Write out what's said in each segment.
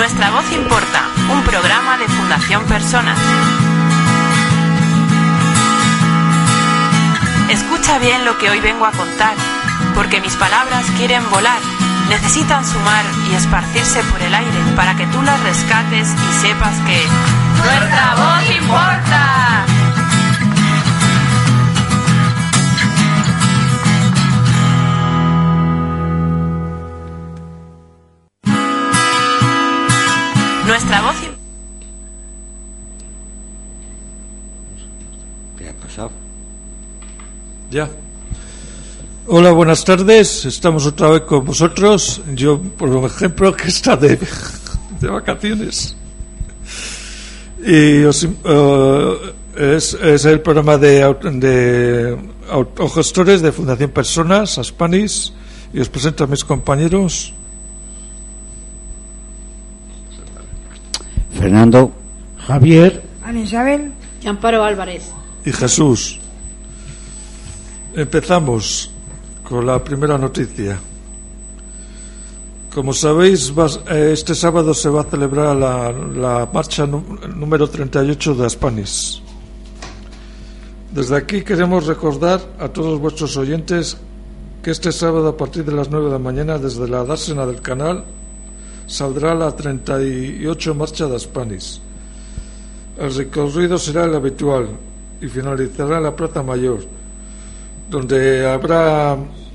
Nuestra voz importa, un programa de Fundación Personas. Escucha bien lo que hoy vengo a contar, porque mis palabras quieren volar, necesitan sumar y esparcirse por el aire para que tú las rescates y sepas que ¡nuestra voz importa! Nuestra voz. ¿Qué ha pasado? Ya. Hola, buenas tardes. Estamos otra vez con vosotros. Yo, por ejemplo, que está de vacaciones. Y es el programa de autogestores de Fundación Personas, Aspanis, y os presento a mis compañeros. Fernando, Javier, Ana Isabel y Amparo Álvarez y Jesús. Empezamos con la primera noticia. Como sabéis, este sábado se va a celebrar la marcha número 38 de Aspanis. Desde aquí queremos recordar a todos vuestros oyentes que este sábado a partir de las 9 de la mañana desde la dársena del canal saldrá la 38 marcha de Aspanis. El recorrido será el habitual y finalizará en la Plaza Mayor, donde habrá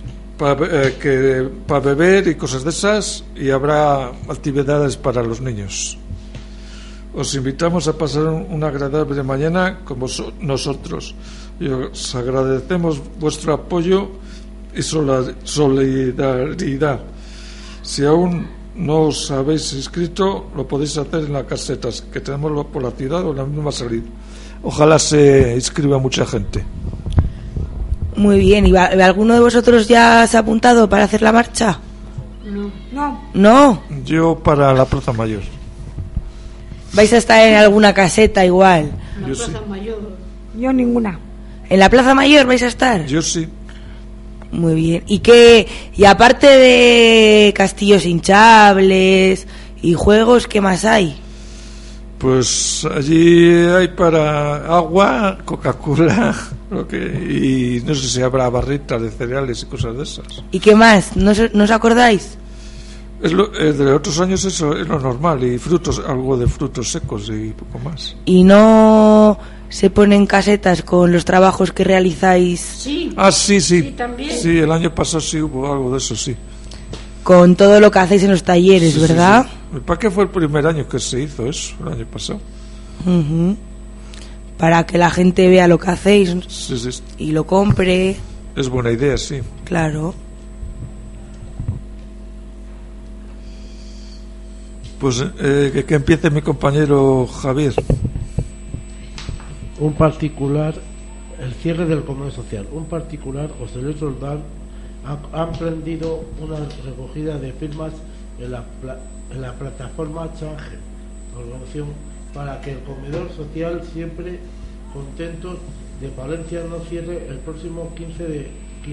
para beber y cosas de esas, y habrá actividades para los niños. Os invitamos a pasar una agradable mañana como nosotros y os agradecemos vuestro apoyo y solidaridad. Si aún no os habéis inscrito, lo podéis hacer en las casetas que tenemos por la ciudad o en la misma salida. Ojalá se inscriba mucha gente. Muy bien, ¿y alguno de vosotros ya se ha apuntado para hacer la marcha? No. Yo para la Plaza Mayor. ¿Vais a estar en alguna caseta igual? En la Plaza Mayor. Yo ninguna. ¿En la Plaza Mayor vais a estar? Yo sí. Muy bien. ¿Y aparte de castillos hinchables y juegos, qué más hay? Pues allí hay para agua, Coca-Cola, y no sé si habrá barritas de cereales y cosas de esas. ¿Y qué más? ¿No os acordáis? De otros años eso es lo normal, y frutos, algo de frutos secos y poco más. ¿Y no se ponen casetas con los trabajos que realizáis? Sí. Ah, sí. También. Sí, el año pasado sí hubo algo de eso, sí. Con todo lo que hacéis en los talleres, Sí, ¿verdad? Sí. ¿Para qué fue el primer año que se hizo eso, el año pasado? Uh-huh. Para que la gente vea lo que hacéis y lo compre. Es buena idea, sí. Claro. Pues que empiece mi compañero Javier. El cierre del comedor social. Un particular, José Luis Roldán, ha emprendido una recogida de firmas en la plataforma Change, organización para que el comedor social Siempre Contentos de Palencia no cierre el próximo 15 de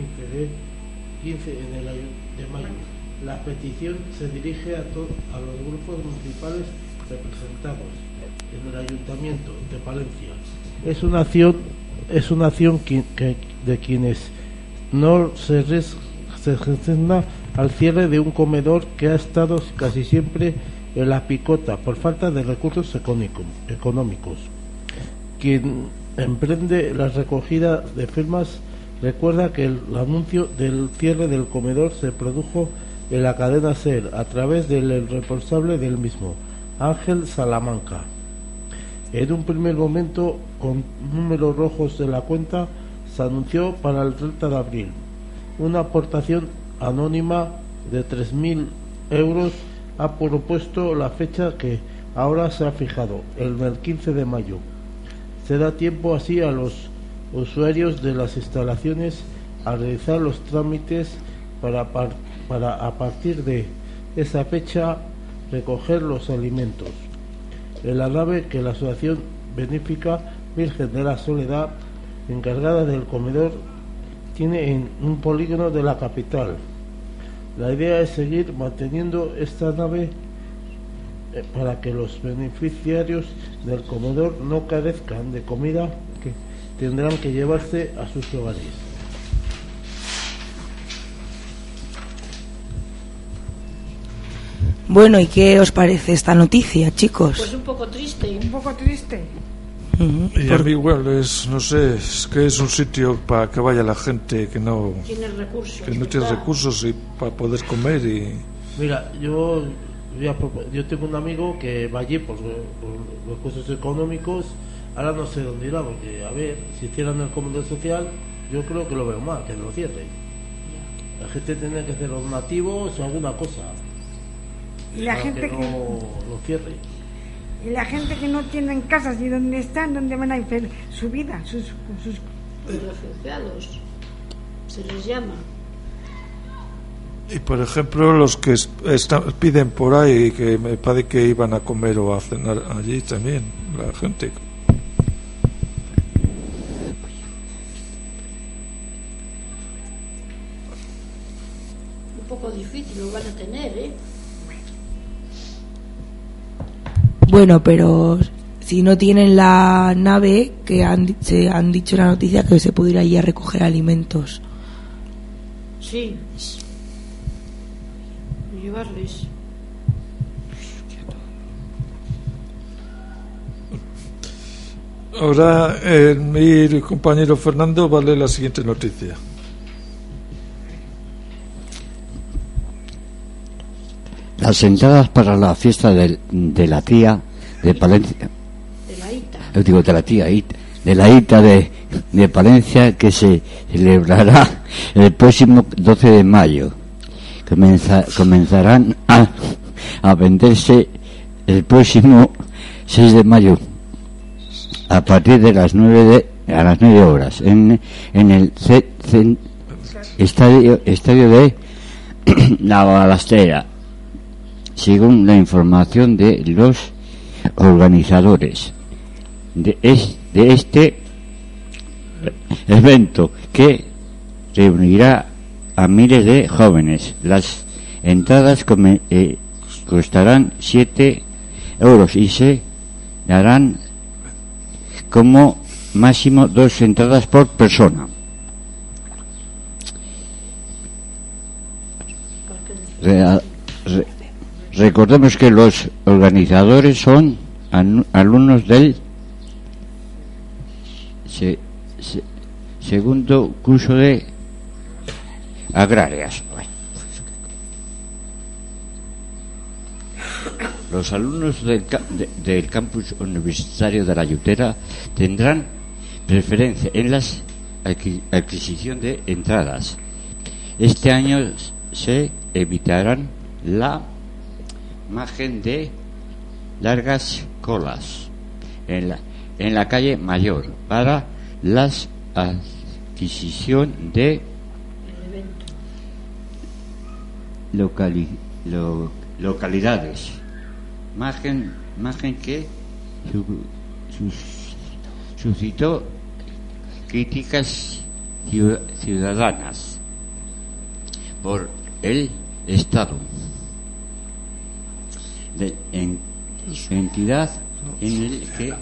mayo. La petición se dirige a los grupos municipales representados en el Ayuntamiento de Palencia. Es una acción de quienes no se resigna al cierre de un comedor que ha estado casi siempre en la picota por falta de recursos económicos. Quien emprende la recogida de firmas recuerda que el anuncio del cierre del comedor se produjo en la cadena SER a través del responsable del mismo, Ángel Salamanca. En un primer momento, con números rojos en la cuenta, se anunció para el 30 de abril una aportación anónima de 3.000 euros. Ha propuesto la fecha que ahora se ha fijado, el 15 de mayo. Se da tiempo así a los usuarios de las instalaciones a realizar los trámites para a partir de esa fecha recoger los alimentos. En la nave que la Asociación Benéfica Virgen de la Soledad, encargada del comedor, tiene en un polígono de la capital. La idea es seguir manteniendo esta nave para que los beneficiarios del comedor no carezcan de comida que tendrán que llevarse a sus hogares. Bueno, ¿y qué os parece esta noticia, chicos? Pues un poco triste. Un poco triste. Y a mí igual no sé, es que es un sitio para que vaya la gente que no Tienes recursos. tiene recursos y para poder comer y Mira, yo tengo un amigo que va allí por recursos económicos. Ahora no sé dónde irá, porque a ver, si hicieran el comedor social, yo creo que lo veo mal, que lo cierre. La gente tiene que hacer los nativos o alguna cosa. Y la para gente que no lo cierre. Y la gente que no tienen casas y donde están, donde van a hacer su vida, sus Los refugiados. Se les llama. y por ejemplo los que piden por ahí que me parece que iban a comer o a cenar allí también la gente. Un poco difícil lo van a tener, ¿eh? Bueno, pero si no tienen la nave, que se han dicho en la noticia que se puede ir allí a recoger alimentos. Sí. Y llevarles. Ahora mi compañero Fernando va a leer la siguiente noticia. Las entradas para la fiesta de la tía de Palencia, De la ITA. digo de la tía, de la ITA de Palencia, que se celebrará el próximo 12 de mayo. Comenzarán a venderse el próximo 6 de mayo a partir de las 9 horas en el estadio de La Balastera, según la información de los organizadores de este evento, que reunirá a miles de jóvenes. Las entradas costarán 7 euros y se darán como máximo 2 entradas por persona. Recordemos que los organizadores son alumnos del segundo curso de agrarias. Los alumnos del campus universitario de La Llutera tendrán preferencia en la adquisición de entradas. Este año se evitarán la imagen de largas colas en la calle Mayor para la adquisición de localidades. Imagen que suscitó críticas ciudadanas por el Estado, entidad en el que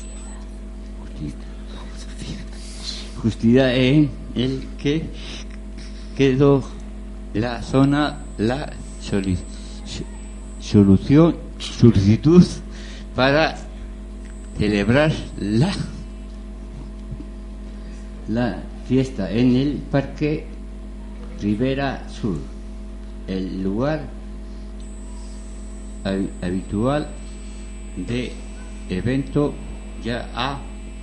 justicia en el que quedó la zona la solicitud para celebrar la fiesta en el Parque Ribera Sur, el lugar habitual de evento. Ya ha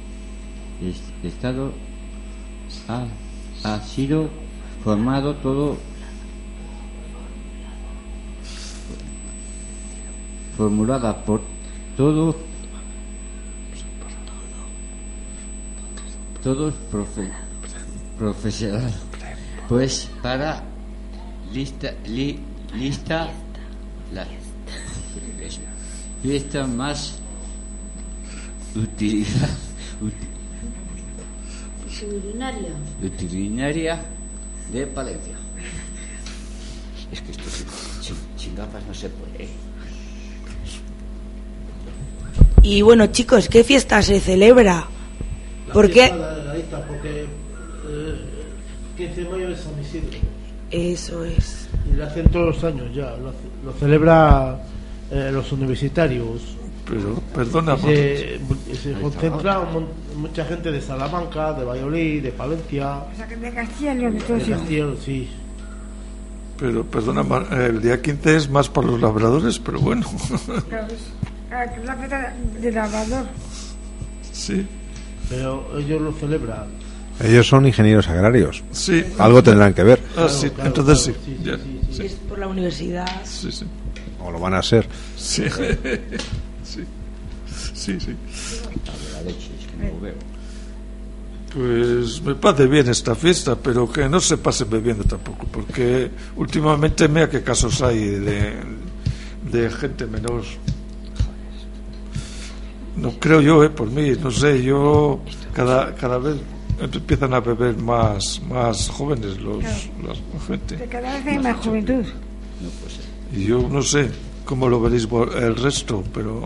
sido formado todo, formulada por todos profesionales, pues para lista la fiesta más utilitaria de Palencia. Es que esto sin gafas no se puede. Y bueno, chicos, ¿qué fiesta se celebra? ¿Por qué? Porque 15 de mayo es San Isidro. Eso es. Y lo hacen todos los años ya. Lo celebra los universitarios. Pero, perdona, Se concentra mucha gente de Salamanca, de Valladolid, de Palencia. O sea, que de Castilla y León, de De todos Castilla y León, sí. pero perdona, el día 15 es más para los labradores, pero bueno. Claro, es la fiesta de Labrador. Sí, Pero ellos lo celebran. Ellos son ingenieros agrarios. sí. Algo tendrán que ver. Ah, sí, Claro, entonces claro, sí. sí, Ya, sí, sí. sí, Es por la universidad. sí, sí. O lo van a ser. Sí, sí, sí, sí. La leche, es que no lo veo. Pues me parece bien esta fiesta, pero que no se pase bebiendo tampoco, porque últimamente mira qué casos hay de gente menor. No creo yo, por mí, no sé, yo cada vez empiezan a beber más jóvenes la gente. Que cada vez hay más juventud. Y yo no sé cómo lo veréis el resto, pero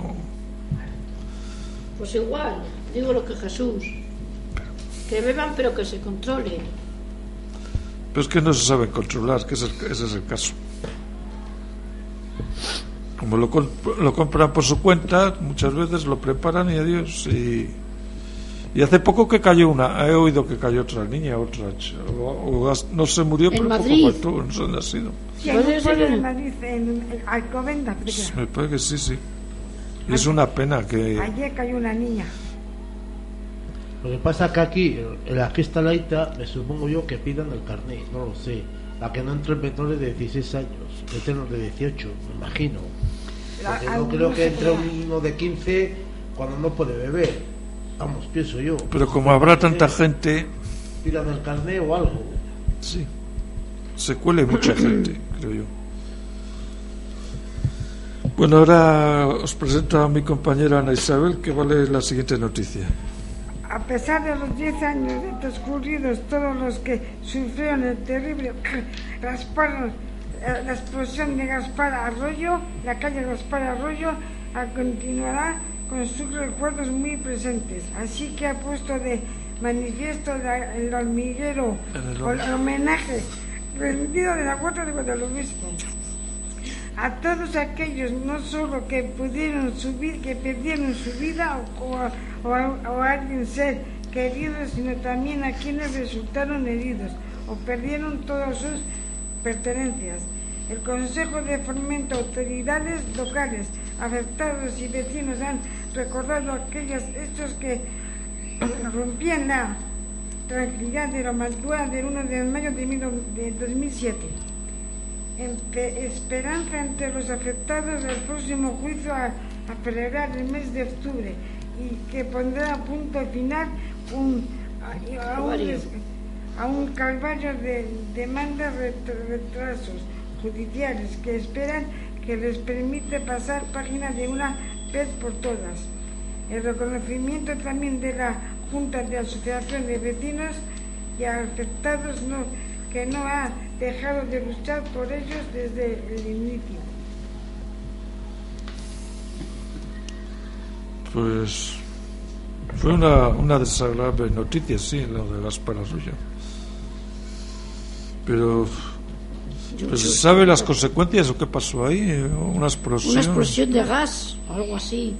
Pues igual, digo lo que Jesús. Que beban pero que se controlen. es que no se saben controlar, que ese es el caso. Como lo compran por su cuenta, muchas veces lo preparan y adiós. Y hace poco que cayó he oído que cayó otra niña, no se murió, ¿En pero Madrid? poco faltó, no sé dónde ha sido. Sí, hay un Puede pueblo ser. de Madrid, en Alcobendas, creo que. Me parece que sí, sí. Y es una pena que... Ayer cayó una niña. Lo que pasa que aquí, en la fiesta laita, me supongo yo que pidan el carnet, no lo sé. La que no entre menores de 16 años, entre los de 18, me imagino. Porque no creo que entre uno de 15 cuando no puede beber. Vamos, pienso yo. Pero como habrá tanta gente, Pidan el carnet o algo. sí, se cuele mucha gente, creo yo. Bueno, ahora os presento a mi compañera Ana Isabel, que va a leer la siguiente noticia. A pesar de los 10 años de transcurridos, todos los que sufrieron el terrible la explosión de Gaspar Arroyo, la calle Gaspar Arroyo, continuará con sus recuerdos muy presentes. Así que ha puesto de manifiesto el hormiguero, el homenaje rendido de la Huerta de Guadalupe a todos aquellos no solo que perdieron su vida o a alguien ser querido, sino también a quienes resultaron heridos o perdieron todas sus pertenencias. El Consejo de Fomento, autoridades locales, afectados y vecinos han recordado aquellos hechos que rompían la tranquilidad de la madrugada del 1 de mayo de 2007. Esperanza entre los afectados del próximo juicio a celebrar el mes de octubre y que pondrá a punto final a un calvario de demandas, retrasos judiciales que esperan que les permite pasar página de una vez por todas. El reconocimiento también de la Junta de Asociación de Vecinos y afectados que no ha dejado de luchar por ellos desde el inicio. Pues fue una desagradable noticia, sí, lo de Gaspar Arroyo. Pero ¿se sabe las consecuencias o qué pasó ahí? Una explosión de gas, algo así.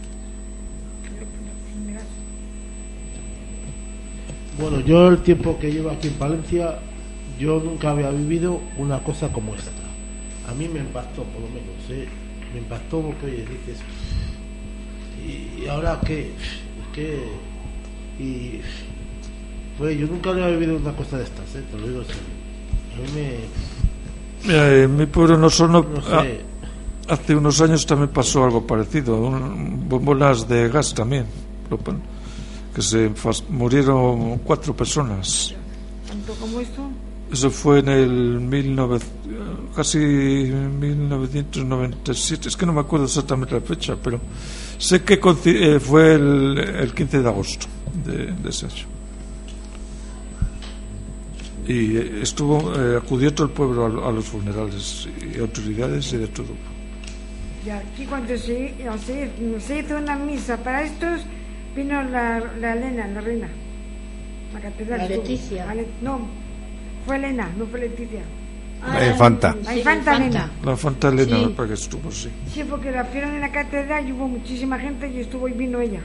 Bueno, yo el tiempo que llevo aquí en Palencia, yo nunca había vivido una cosa como esta. A mí me impactó, por lo menos, ¿eh? Me impactó porque, oye, dices, ¿y ahora qué? Pues yo nunca había vivido una cosa de estas, ¿eh? Te lo digo en serio. A mí Mira, en mi pueblo no solo... no sé. Hace unos años también pasó algo parecido, bombonas de gas también, que murieron 4 personas. ¿Tanto como esto? Eso fue en el casi 1997, es que no me acuerdo exactamente la fecha, pero sé que fue el 15 de agosto de ese año. Y acudió todo el pueblo a los funerales, y autoridades y de todo. Y aquí cuando se hizo una misa para estos, vino la Elena, la reina. La catedral. La Leticia. No, fue Elena, no fue Leticia. La infanta. La infanta Elena. La infanta Elena, Sí. me parece que estuvo, sí. Sí, porque la vieron en la catedral y hubo muchísima gente y estuvo y vino ella.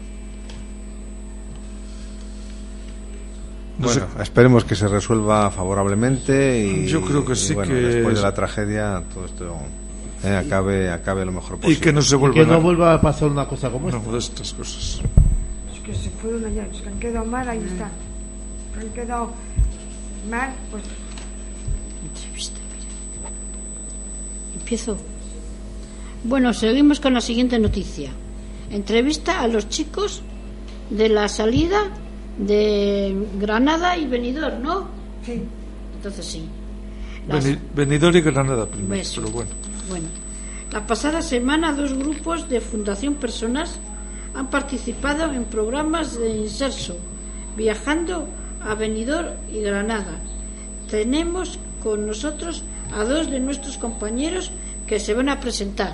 No sé. Bueno, esperemos que se resuelva favorablemente y Yo creo que y sí, bueno, que después de la tragedia todo esto acabe lo mejor posible. Y que no se Que vuelva no vuelva a pasar una cosa como esta. de estas cosas. Los que se fueron allá, los que han quedado mal, ahí está. Los que han quedado mal, pues Entrevista, mira. Empiezo. Bueno, seguimos con la siguiente noticia. Entrevista a los chicos de la salida de Granada y Benidorm, ¿no? sí. Entonces sí. Benidorm y Granada primero, Eso. pero bueno. Bueno, la pasada semana 2 grupos de Fundación Personas han participado en programas de inserso, viajando a Benidorm y Granada. Tenemos con nosotros a 2 de nuestros compañeros que se van a presentar.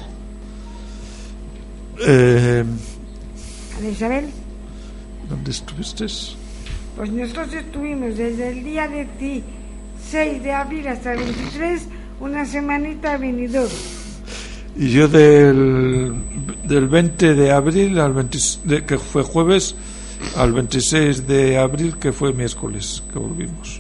Ana Isabel, ¿Dónde estuviste? pues nosotros estuvimos desde el día 16 de abril hasta el 23, una semanita en Benidorm. Y yo del 20 de abril al 20, que fue jueves, al 26 de abril, que fue miércoles, que volvimos.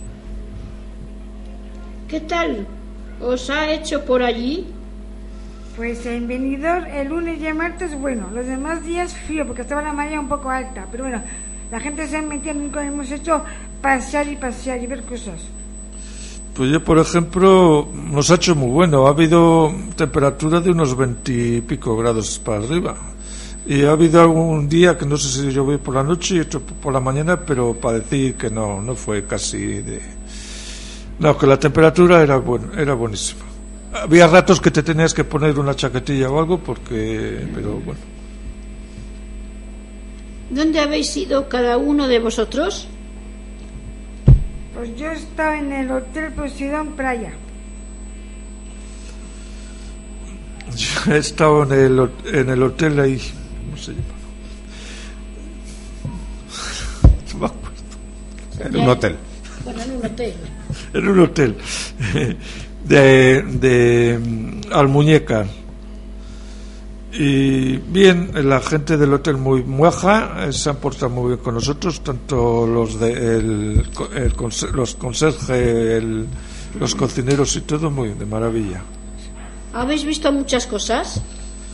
¿Qué tal os ha hecho por allí? Pues en Benidorm el lunes y el martes, bueno, los demás días frío porque estaba la marea un poco alta, pero bueno, la gente se metía, nunca hemos hecho pasear y ver cosas. Pues yo, por ejemplo, nos ha hecho muy bueno. Ha habido temperatura de unos 20 y pico grados para arriba. Y ha habido algún día que no sé si llovió por la noche y otro por la mañana, pero para decir que no fue casi de... No, que la temperatura era buenísima. Había ratos que te tenías que poner una chaquetilla o algo pero bueno. ¿Dónde habéis ido cada uno de vosotros? Pues yo estaba en el Hotel Poseidón Playa. Yo he estado en el hotel ahí, ¿cómo se llama? No me acuerdo. En un hotel. Bueno, en un hotel. En un hotel de Almuñécar. Y bien, la gente del hotel muy maja, se han portado muy bien con nosotros, tanto los los conserjes, los cocineros y todo, muy de maravilla. ¿Habéis visto muchas cosas?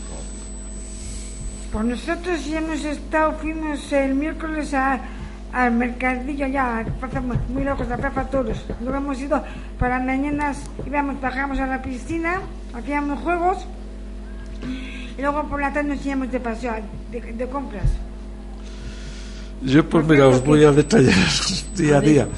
Pues nosotros ya hemos estado, fuimos el miércoles al mercadillo allá, muy lejos, a Plaza Toros. Luego hemos ido para mañanas, bajamos a la piscina, hacíamos juegos y luego por la tarde nos íbamos de paseo, de compras. Yo pues mira, os voy a detallar día a día.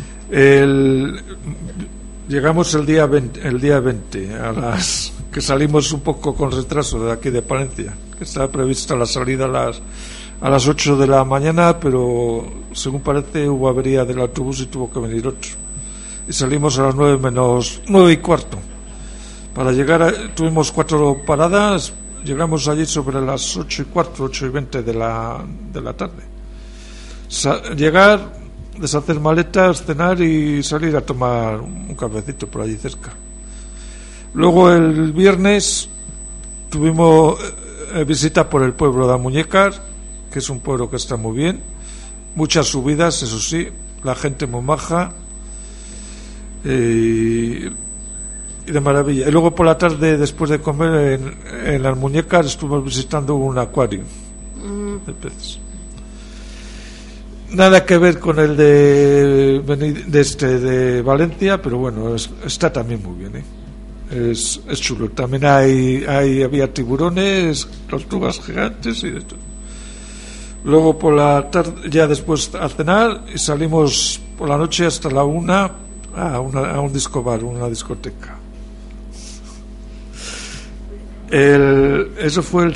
Llegamos el día 20 que salimos un poco con retraso de aquí de Palencia, que estaba prevista la salida a las 8 de la mañana, pero según parece hubo avería del autobús y tuvo que venir otro. Y salimos a las 9 menos 9 y cuarto. Para llegar tuvimos 4 paradas, llegamos allí sobre las 8 y cuarto, 8 y 20 de la tarde. Llegar, deshacer maletas, cenar y salir a tomar un cafecito por allí cerca. Luego el viernes tuvimos visita por el pueblo de Almuñécar, que es un pueblo que está muy bien, muchas subidas, eso sí, la gente muy maja y de maravilla. Y luego por la tarde, después de comer en Almuñécar, estuvimos visitando un acuario de peces. Nada que ver con el de Valencia, pero bueno, está también muy bien, es chulo. También había tiburones, tortugas gigantes y de todo. Luego por la tarde, ya después a cenar, y salimos por la noche hasta la 1 a un disco bar, una discoteca. Eso fue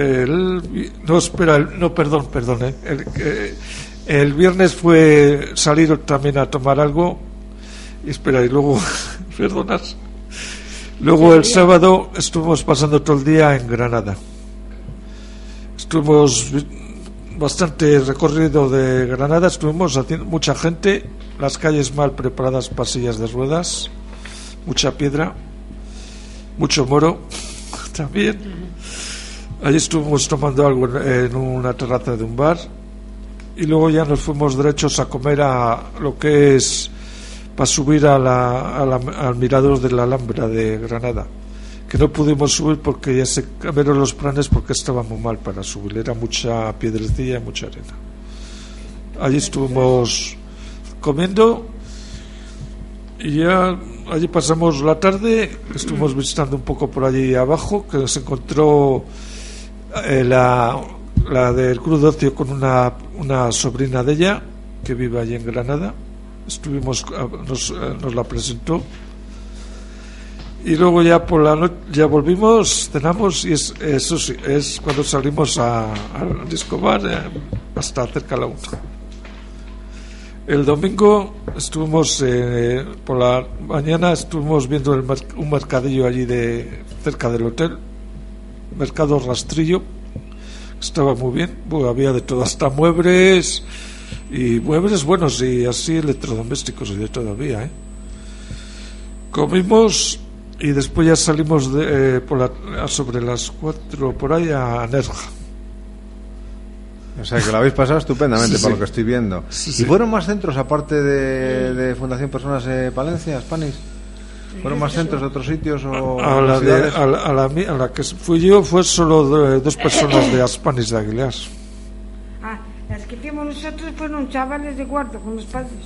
perdón. El viernes fue salir también a tomar algo. Y luego, perdonad. Luego el sábado estuvimos pasando todo el día en Granada. Estuvimos bastante recorrido de Granada, estuvimos haciendo mucha gente, las calles mal preparadas para sillas de ruedas, mucha piedra, mucho moro también. Allí estuvimos tomando algo en una terraza de un bar y luego ya nos fuimos derechos a comer a lo que es para subir al mirador de la Alhambra de Granada, que no pudimos subir porque ya se cambiaron los planes porque estaba muy mal para subir, era mucha piedrecilla y mucha arena. Allí estuvimos comiendo y ya allí pasamos la tarde, estuvimos visitando un poco por allí abajo, que se encontró la del Club de Ocio con una sobrina de ella que vive allí en Granada. Estuvimos, nos la presentó y luego ya por la noche ya volvimos, cenamos y eso sí, es cuando salimos al disco bar hasta cerca de la 1. El domingo estuvimos por la mañana estuvimos viendo un mercadillo allí cerca del hotel, mercado Rastrillo, estaba muy bien, había de todo, hasta muebles buenos y así electrodomésticos y de todavía, Comimos y después ya salimos sobre las 4 por ahí a Nerja. O sea que lo habéis pasado estupendamente, Sí, por sí. lo que estoy viendo. Sí, ¿Y sí. fueron más centros aparte de Fundación Personas Palencia, Spanis? ¿Fueron más centros de otros sitios o A ciudades? la que fui yo fue solo 2 personas de Aspanis de Aguilar. Ah, las que fuimos nosotros fueron chavales de guardo con los padres.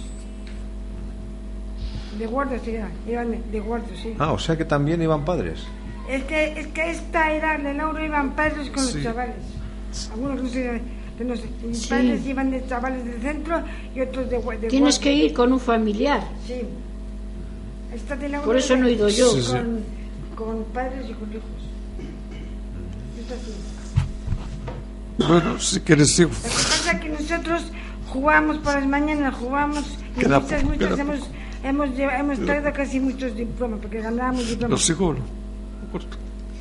De guardo, sí, iban de guardo, sí. Ah, o sea que también iban padres. Es que esta era de Laura, iban padres con Sí. los chavales. Algunos no sé, mis Sí. padres iban de chavales del centro y otros de guardo. Tienes que ir con un familiar. Sí. Esta de Laura Por eso no he ido yo. Sí, sí. Con padres y con hijos. Esta sí. Bueno, si quieres sí. Lo que pasa es que nosotros jugamos por las mañanas, jugamos y Queda muchas poco, queda hemos traído casi muchos diplomas porque ganábamos Lo diplomas. sigo, ¿no? Corto.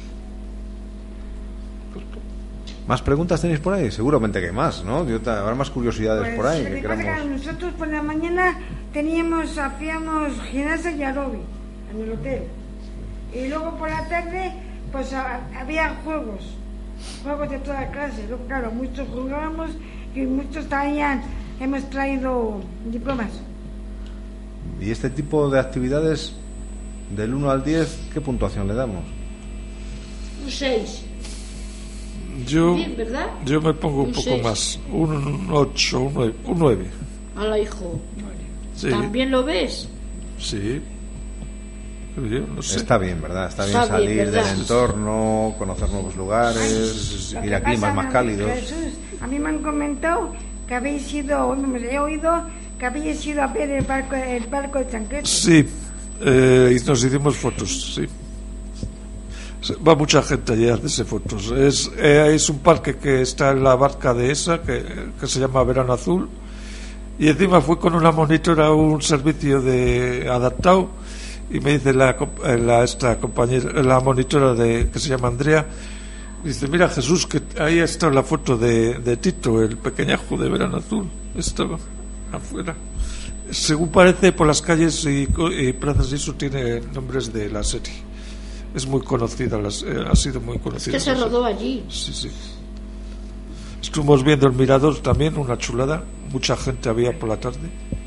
¿Más preguntas tenéis por ahí? Seguramente que hay más, ¿no? Habrá más curiosidades por ahí Lo que que pasa es que queramos. nosotros por la mañana hacíamos gimnasia y aeróbic en el hotel. Y luego por la tarde pues había juegos de toda clase. Luego, claro, muchos jugábamos y muchos hemos traído diplomas. ¿Y este tipo de actividades, del 1 al 10, qué puntuación le damos? Un 6. Yo Bien, ¿verdad? me pongo un Un poco 6. más, un 8, un 9. Ala, hijo. Sí, ¿También lo ves? sí. Pero yo no sé. Está bien, ¿verdad? Está bien Está bien, salir ¿verdad? del entorno, conocer nuevos lugares, Lo ir que a climas pasa, más cálidos. Jesús, a mí me han comentado que habéis ido, he oído que habéis ido a ver el barco de Chanquete. Sí, y nos hicimos fotos, sí. Va mucha gente allí a hacerse fotos. Es un parque que está en la barca de esa, que se llama Verano Azul. Y encima fui con una monitora a un servicio adaptado. Y me dice esta compañera, la monitora que se llama Andrea, dice: mira, Jesús, que ahí está la foto de Tito, el pequeñajo de Verano Azul. Estaba afuera. Según parece, por las calles y plazas y eso tiene nombres de la serie. Es muy conocida, ha sido muy Es conocida. que se rodó allí. Sí, sí. Estuvimos viendo el mirador también, una chulada. Mucha gente había por la tarde.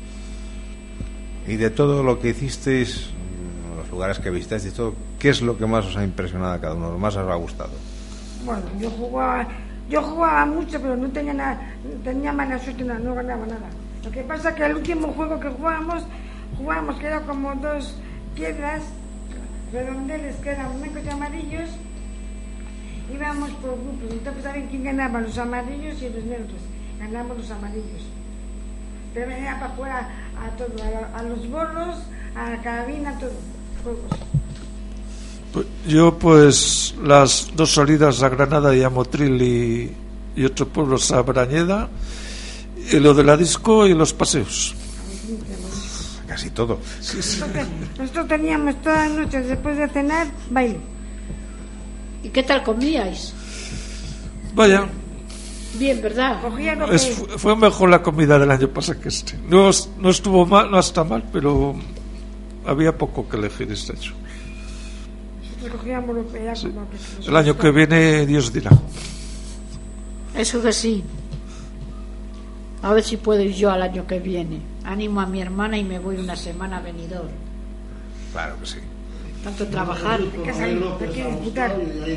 Y de todo lo que hicisteis, los lugares que visitasteis y todo, ¿qué es lo que más os ha impresionado a cada uno, lo más os ha gustado? Bueno, yo jugaba mucho, pero no tenía nada, tenía mala suerte, no ganaba nada. Lo que pasa es que el último juego que jugamos que era como 2 piedras redondeles que eran blancos y amarillos, íbamos por grupos, entonces saben quién ganaba, los amarillos y los negros. Ganamos los amarillos, pero venía para afuera a todo, a los borros, a la carabina, a todo, juegos. Yo, pues, las 2 salidas a Granada y a Motril y otro pueblo, a Brañeda, y lo de la disco y los paseos. casi todo. Nosotros teníamos todas las noches después de cenar baile. ¿Y qué tal comíais? Vaya, Bien, ¿verdad? Cogía lo que fue mejor la comida del año pasado que este. No estuvo mal, no está mal, pero había poco que elegir este año. cogíamos lo que era Sí. como que nos El año gustaba. que viene, Dios dirá. Eso que sí. A ver si puedo ir yo al año que viene. Animo a mi hermana y me voy una semana a Benidorm. Claro que sí. Tanto trabajar. que salir, hay que disfrutar.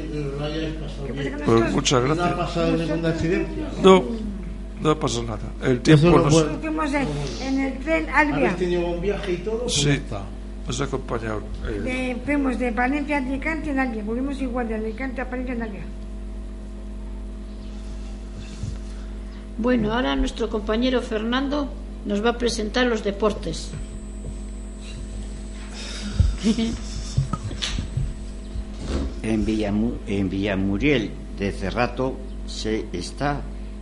Pues muchas ¿No ha gracias. pasado ninguna accidencia? No pasó nada. El Eso tiempo es lo nos, bueno. Nosotros fuimos en el tren Albia. ¿Habéis tenido un viaje y todo? Sí. ¿Cómo está? nos ha acompañado. Fuimos de Valencia a Alicante en Albia. Volvimos igual de Alicante a Valencia en Albia. Bueno, ahora nuestro compañero Fernando nos va a presentar los deportes. En Villamuriel de Cerrato se está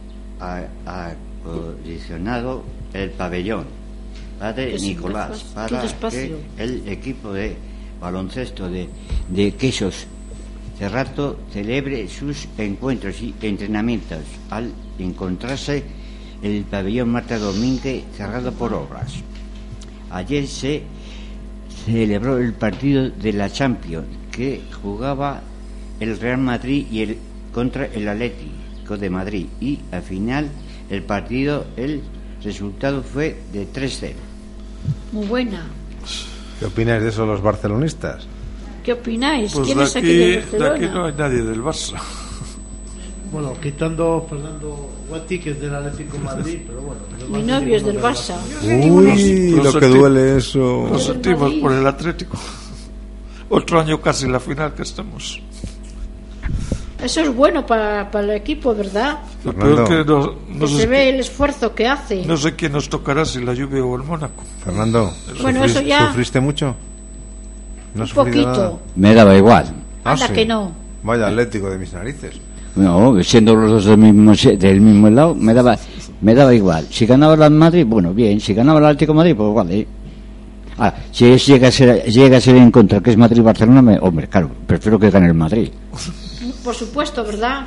acondicionado el pabellón Padre Pues, Nicolás qué para despacio. que el equipo de baloncesto de Quesos Cerrato celebre sus encuentros y entrenamientos al encontrarse el pabellón Marta Domínguez cerrado por obras. Ayer se celebró el partido de la Champions que jugaba el Real Madrid contra el Atlético de Madrid y al final el resultado fue de 3-0. Muy buena. ¿Qué opináis de eso los barcelonistas? ¿Qué opináis? Pues ¿Quién de es aquí de aquí Barcelona? no hay nadie del Barça. Bueno, quitando Fernando Guati, que es del Atlético de Madrid, pero bueno. los Mi demás novio es del ninguno Barça. Uy, Lo lo que senti- duele eso. Lo del sentimos Madrid. por el Atlético. Otro año casi la final que estamos. Eso es bueno para el equipo, ¿verdad? Lo Fernando. peor que no Que se sé, ve el esfuerzo que hace. no sé quién nos tocará, si la Juve o el Mónaco. Fernando, Bueno, eso ya- ¿sufriste mucho? ¿No Un has sufrido nada? poquito. Me daba igual. Ah, Anda sí. que no. Vaya Atlético de mis narices. No, siendo los dos del mismo lado, me daba igual. Si ganaba el Madrid, bueno, bien. Si ganaba el Atlético de Madrid, pues vale. Ahora, si llega a ser en contra, que es Madrid-Barcelona, hombre, claro, prefiero que gane el Madrid. Por supuesto, ¿verdad?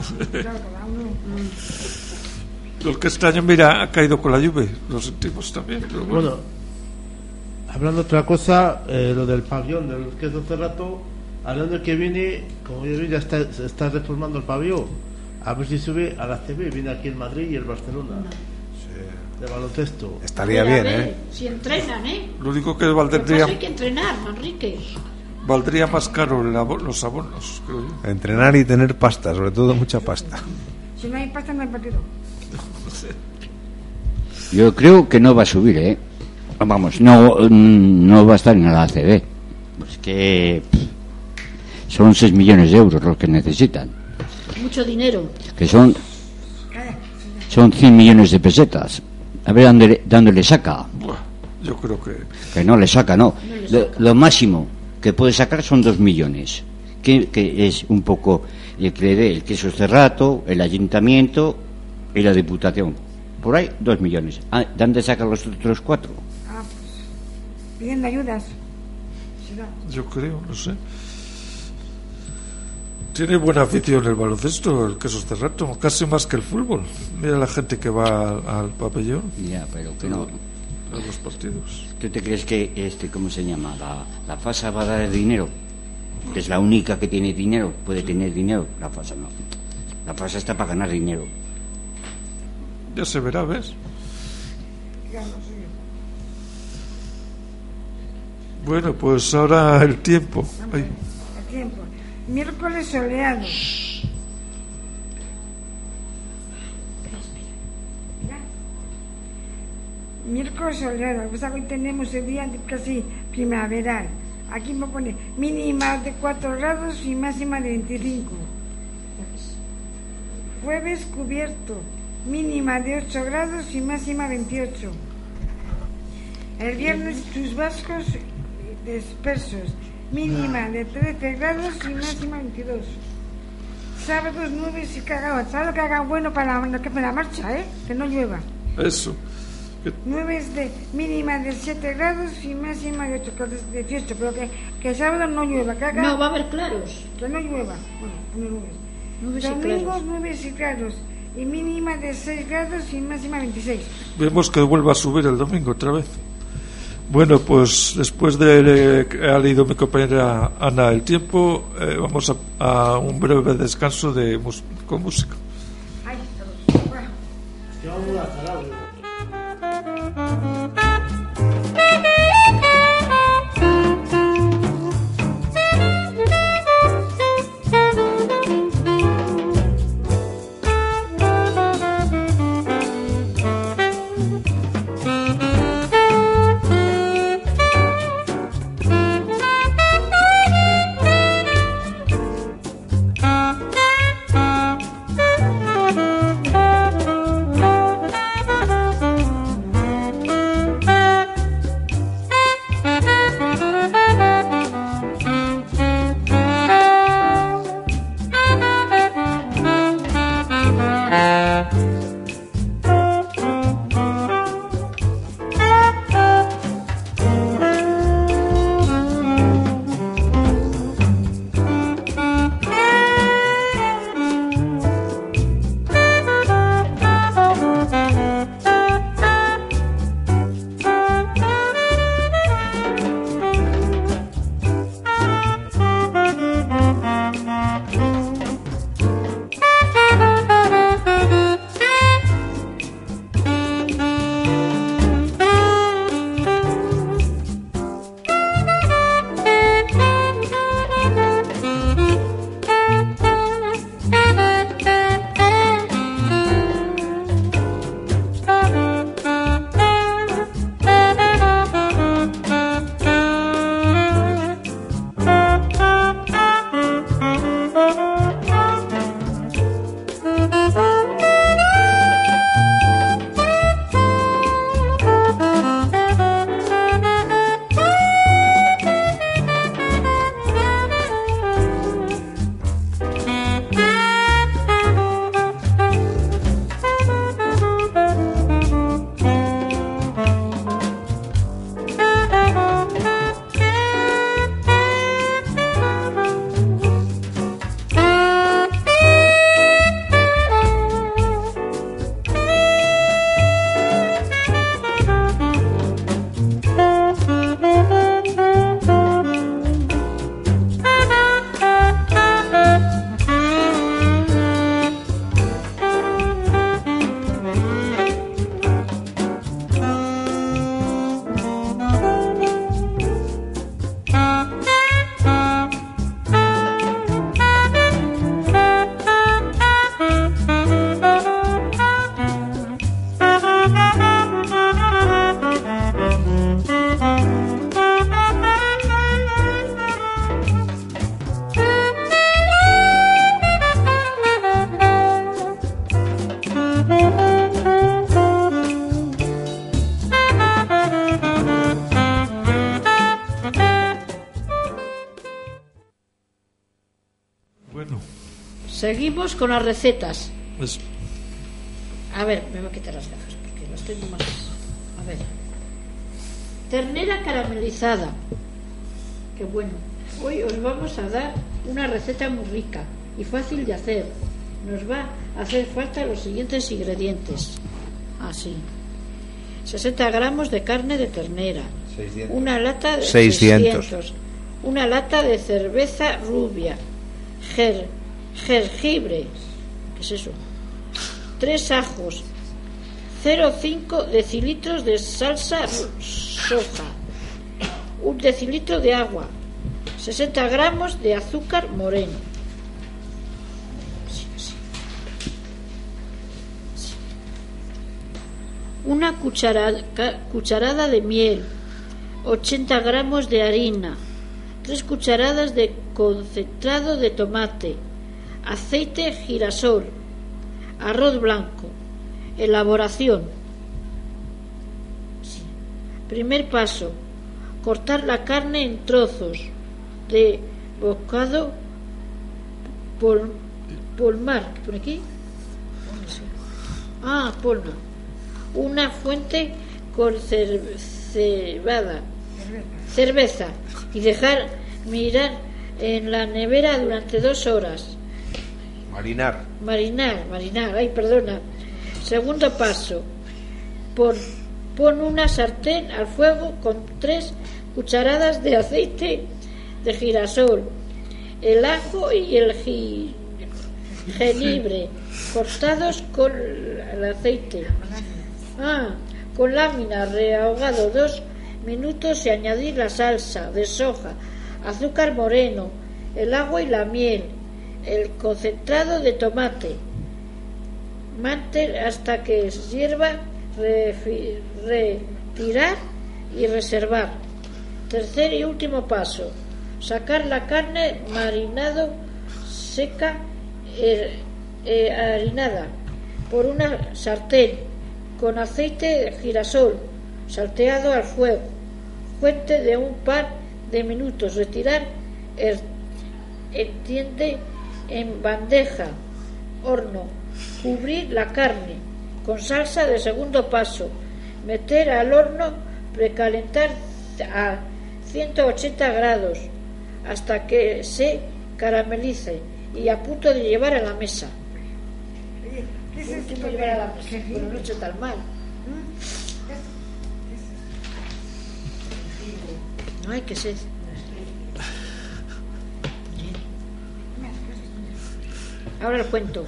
Los que este año, mira, ha caído con la Juve. Lo sentimos también. Pero bueno. Bueno, hablando de otra cosa, lo del pabellón del queso Cerrato, al año que viene, como yo vi, se está reformando el pabellón. A ver si sube a la CB, viene aquí el Madrid y el Barcelona. De baloncesto. Estaría Mira, bien, a ver, ¿eh? Si entrenan, ¿eh? Lo único que Lo que pasa es que hay valdría, que entrenar, Manrique. valdría más caro los abonos, creo yo. Entrenar y tener pasta, sobre todo mucha pasta. Si no hay pasta, no hay partido. Yo creo que no va a subir, ¿eh? Vamos, no va a estar en la ACB. Pues que son 6 millones de euros los que necesitan. Mucho dinero. Que son 100 millones de pesetas. A ver dónde le saca. Buah, yo creo que Que no le saca, no. Lo máximo que puede sacar son 2 millones. Que es un poco el que le dé el queso Cerrato, el ayuntamiento y la diputación. Por ahí 2 millones. ¿Dónde sacan los otros 4? Ah, pues, pidiendo ayudas. Será. yo creo, no sé. Tiene buena afición el baloncesto, el queso Cerrato, casi más que el fútbol. Mira la gente que va al pabellón Ya, pero que no. a los partidos. ¿Tú te crees que cómo se llama? La FASA va a dar dinero? Que es la única que tiene dinero, puede tener dinero. La FASA no. La FASA está para ganar dinero. Ya se verá, ¿ves? Ya no sé. Bueno, pues ahora el tiempo. Ay, El tiempo. Miércoles soleado. ¿Ya? Miércoles soleado. Pues hoy tenemos el día casi primaveral. Aquí me pone mínima de 4 grados y máxima de 25. Jueves cubierto. Mínima de 8 grados y máxima 28. El viernes chubascos dispersos. Mínima de 13 grados y máxima 22. Sábados nubes y cagado. ¿Sabes lo que haga bueno para la marcha, Que no llueva. eso. Nubes de mínima de 7 grados y máxima de 8 grados, 18, pero que sábado no llueva, que haga, No, va a haber claros. que no llueva. Bueno, no nubes. Nubes y Domingos, claros. nubes y claros, y mínima de 6 grados y máxima 26. Vemos que vuelva a subir el domingo otra vez. Bueno, pues después de que ha leído mi compañera Ana el tiempo, vamos a un breve descanso con música. Ay, todos. Bueno. Yo hago la jarabe. Seguimos con las recetas. Pues, A ver, me voy a quitar las gafas porque las tengo más. A ver. Ternera caramelizada. Qué bueno. Hoy os vamos a dar una receta muy rica y fácil de hacer. Nos va a hacer falta los siguientes ingredientes. Así. 60 gramos de carne de ternera. 600. Una lata de 600. Una lata de cerveza rubia. Jengibre. ¿Qué es eso? 3 ajos. 0,5 decilitros de salsa soja. 1 decilitro de agua. 60 gramos de azúcar moreno. Una cucharada de miel. 80 gramos de harina. 3 cucharadas de concentrado de tomate. Aceite girasol. Arroz blanco. Elaboración. Primer paso: cortar la carne en trozos de bocado polmar. ¿Por aquí? Polma. Una fuente con cerveza y dejar mirar en la nevera durante 2 horas. Marinar. Ay, perdona. Segundo paso. Pon una sartén al fuego con 3 cucharadas de aceite de girasol, el ajo y el jengibre cortados con el aceite. Con lámina rehogado 2 minutos y añadir la salsa de soja, azúcar moreno, el agua y la miel, el concentrado de tomate. Mantener hasta que hierva, retirar y reservar. Tercer y último paso. Sacar la carne marinado seca harinada por una sartén con aceite de girasol salteado al fuego, fuente de un par de minutos, retirar, entiende en bandeja, horno, cubrir la carne con salsa de segundo paso, meter al horno, precalentar a 180 grados hasta que se caramelice y a punto de llevar a la mesa. ¿Qué es esto? Llevar a la mesa, pero no he hecho tan mal. Ay, qué sed. Ahora el cuento.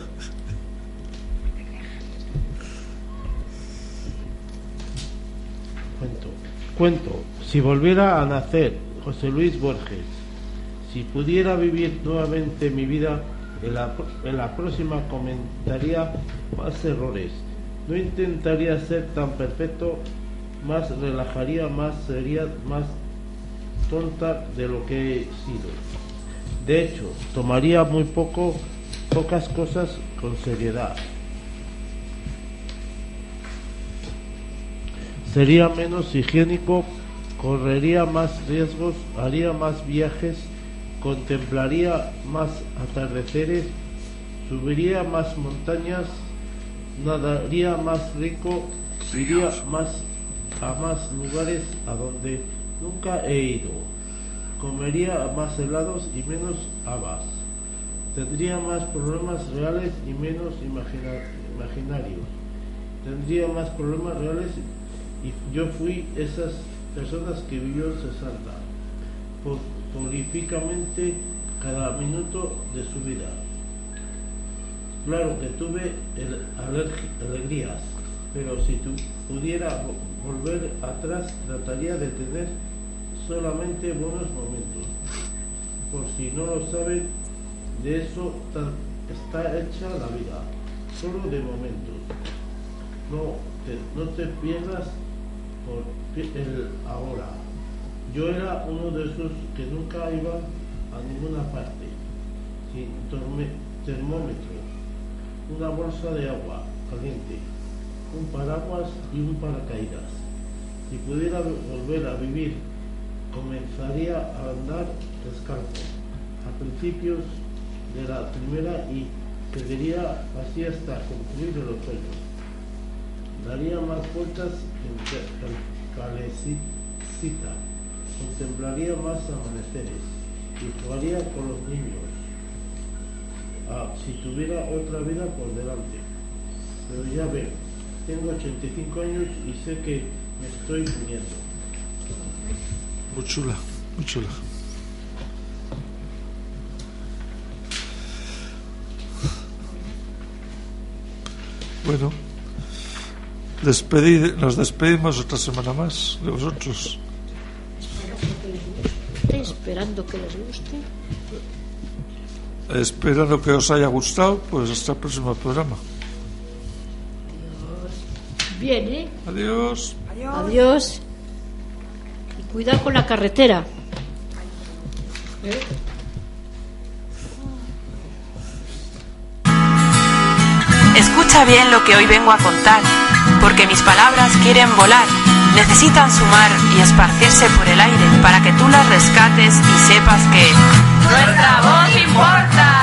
Cuento. Si volviera a nacer José Luis Borges, si pudiera vivir nuevamente mi vida, en la próxima comentaría más errores. No intentaría ser tan perfecto, más relajaría, más sería más tonta de lo que he sido. De hecho, tomaría muy pocas cosas con seriedad. Sería menos higiénico, correría más riesgos, haría más viajes, contemplaría más atardeceres, subiría más montañas, nadaría más rico, iría a más lugares a donde nunca he ido, comería más helados y menos habas, tendría más problemas reales y menos imaginarios, tendría más problemas reales y yo fui esas personas que vivió 60 prolíficamente cada minuto de su vida. Claro que tuve alegrías, pero si pudiera volver atrás, trataría de tener solamente buenos momentos. Por si no lo saben, de eso está hecha la vida, solo de momentos. No te pierdas por el ahora. Yo era uno de esos que nunca iba a ninguna parte, sin termómetro, una bolsa de agua caliente, un paraguas y un paracaídas. Si pudiera volver a vivir, comenzaría a andar descalzo a principios de la primera y seguiría así hasta concluir el otoño. Daría más vueltas en calecita, contemplaría más amaneceres y jugaría con los niños, si tuviera otra vida por delante. Pero ya veo, tengo 85 años y sé que me estoy muriendo. Muy chula, muy chula. Bueno, nos despedimos otra semana más de vosotros. Estoy esperando que les guste. Esperando que os haya gustado, pues hasta el próximo programa. Bien, ¿eh? Adiós. Adiós. Y cuidado con la carretera. Escucha bien lo que hoy vengo a contar, porque mis palabras quieren volar, necesitan sumar y esparcirse por el aire para que tú las rescates y sepas que nuestra voz importa.